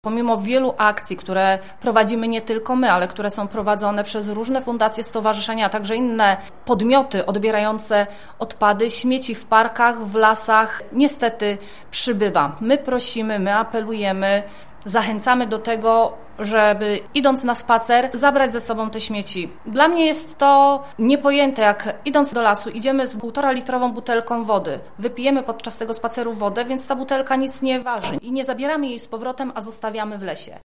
Pomimo wielu akcji, które prowadzimy nie tylko my, ale które są prowadzone przez różne fundacje, stowarzyszenia, a także inne podmioty odbierające odpady, śmieci w parkach, w lasach niestety przybywa. My prosimy, my apelujemy, zachęcamy do tego, żeby idąc na spacer zabrać ze sobą te śmieci. Dla mnie jest to niepojęte, jak idąc do lasu idziemy z 1,5-litrową butelką wody. Wypijemy podczas tego spaceru wodę, więc ta butelka nic nie waży i nie zabieramy jej z powrotem, a zostawiamy w lesie.